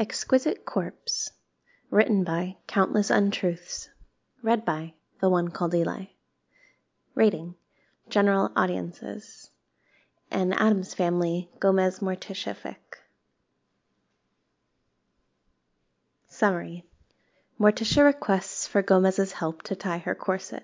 Exquisite Corpse. Written by Countless Untruths. Read by The One Called Eli. Rating: General Audiences. An Addams Family Gomez Morticia fic. Summary. Morticia requests for Gomez's help to tie her corset.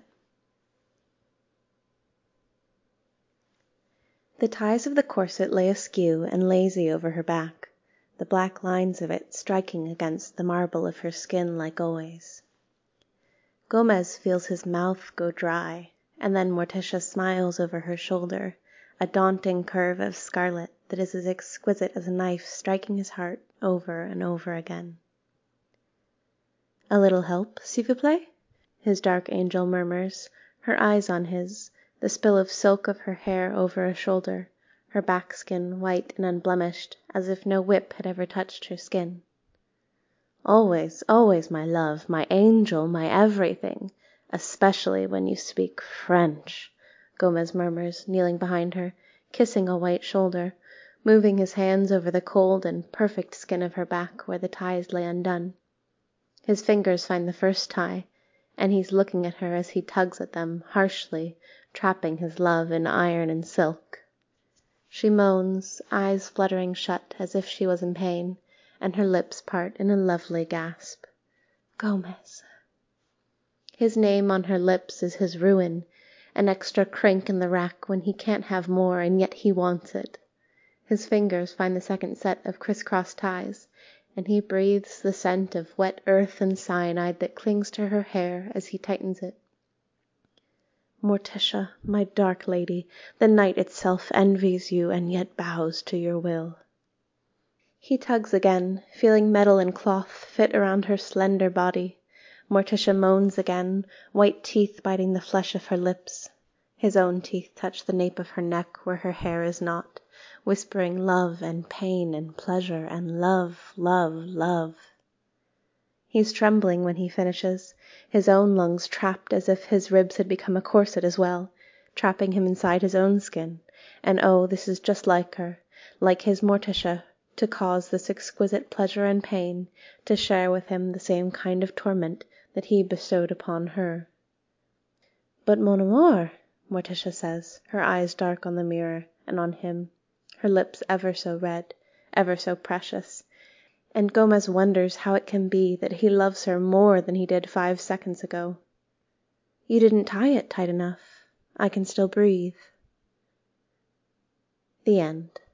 The ties of the corset lay askew and lazy over her back, the black lines of it striking against the marble of her skin like always. Gomez feels his mouth go dry, and then Morticia smiles over her shoulder, a daunting curve of scarlet that is as exquisite as a knife striking his heart over and over again. "A little help, s'il vous plaît?" his dark angel murmurs, her eyes on his, the spill of silk of her hair over a shoulder, her back skin white and unblemished, as if no whip had ever touched her skin. "Always, always, my love, my angel, my everything, especially when you speak French," Gomez murmurs, kneeling behind her, kissing a white shoulder, moving his hands over the cold and perfect skin of her back where the ties lay undone. His fingers find the first tie, and he's looking at her as he tugs at them, harshly, trapping his love in iron and silk. She moans, eyes fluttering shut as if she was in pain, and her lips part in a lovely gasp. Gomez. His name on her lips is his ruin, an extra crank in the rack when he can't have more and yet he wants it. His fingers find the second set of criss-cross ties, and he breathes the scent of wet earth and cyanide that clings to her hair as he tightens it. Morticia, my dark lady, the night itself envies you and yet bows to your will. He tugs again, feeling metal and cloth fit around her slender body. Morticia moans again, white teeth biting the flesh of her lips. His own teeth touch the nape of her neck where her hair is not, whispering love and pain and pleasure and love, love, love. He's trembling when he finishes, his own lungs trapped as if his ribs had become a corset as well, trapping him inside his own skin. And oh, this is just like her, like his Morticia, to cause this exquisite pleasure and pain, to share with him the same kind of torment that he bestowed upon her. "But mon amour," Morticia says, her eyes dark on the mirror and on him, her lips ever so red, ever so precious, and Gomez wonders how it can be that he loves her more than he did 5 seconds ago. "You didn't tie it tight enough. I can still breathe." The end.